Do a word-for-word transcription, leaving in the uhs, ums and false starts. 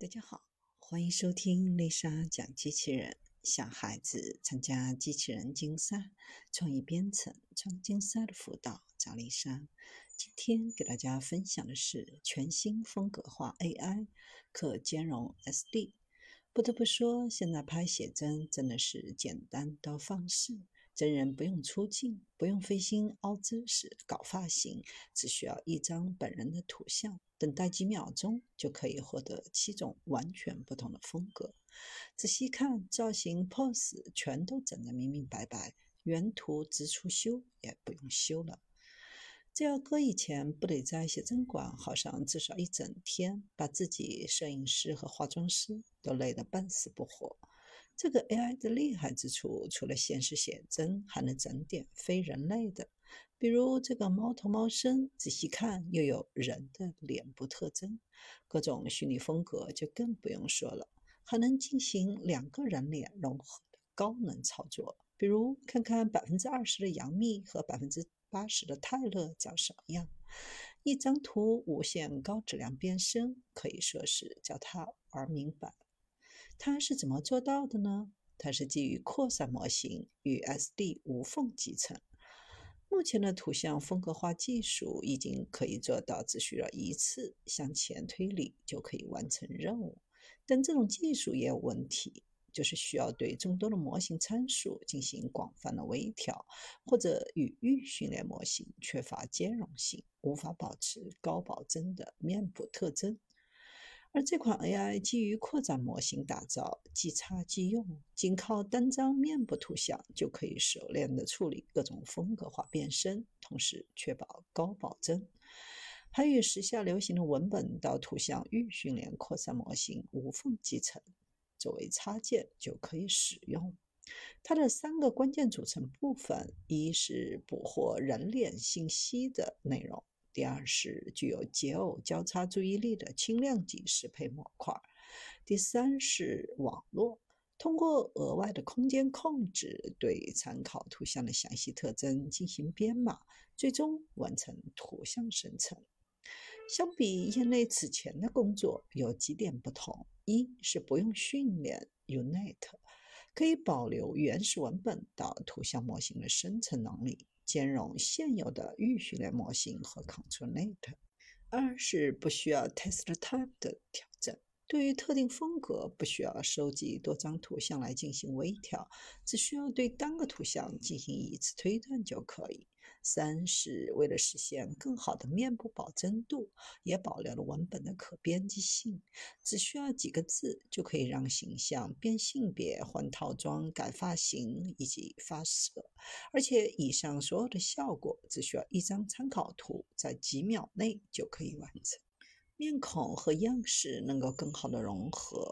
大家好，欢迎收听丽莎讲机器人。小孩子参加机器人竞赛、创意编程、创竞赛的辅导，找丽莎。今天给大家分享的是全新风格化 A I， 可兼容 S D。不得不说，现在拍写真真的是简单到放肆，真人不用出镜，不用费心凹姿势、搞发型，只需要一张本人的图像，等待几秒钟就可以获得七种完全不同的风格。仔细看，造型 pose 全都整得明明白白，原图直出修也不用修了。这要搁以前，不得在写真馆耗上至少一整天，把自己摄影师和化妆师都累得半死不活。这个 A I 的厉害之处，除了现实写真，还能整点非人类的，比如这个猫头猫身，仔细看又有人的脸部特征。各种虚拟风格就更不用说了，还能进行两个人脸融合的高能操作。比如看看百分之二十的杨幂和百分之八十的泰勒长什么样。一张图无限高质量变身，可以说是叫他玩明白。它是怎么做到的呢？它是基于扩散模型与 S D 无缝集成。目前的图像风格化技术已经可以做到只需要一次向前推理就可以完成任务，但这种技术也有问题，就是需要对众多的模型参数进行广泛的微调，或者语义训练模型缺乏兼容性，无法保持高保真的面部特征。而这款 A I 基于扩展模型打造，即插即用，仅靠单张面部图像就可以熟练地处理各种风格化变身，同时确保高保真。还与时下流行的文本到图像预训练扩散模型无缝集成，作为插件就可以使用。它的三个关键组成部分，一是捕获人脸信息的内容，第二是具有解耦交叉注意力的轻量级适配模块，第三是网络，通过额外的空间控制对参考图像的详细特征进行编码，最终完成图像生成。相比业内此前的工作有几点不同，一是不用训练 U N E T， 可以保留原始文本到图像模型的生成能力，兼容现有的预训练模型和 ControlNet。 二是不需要 Test Type 的调整，对于特定风格不需要收集多张图像来进行微调，只需要对单个图像进行一次推断就可以。三是为了实现更好的面部保真度，也保留了文本的可编辑性，只需要几个字就可以让形象变性别、换套装、改发型以及发色，而且以上所有的效果只需要一张参考图，在几秒内就可以完成。面孔和样式能够更好的融合，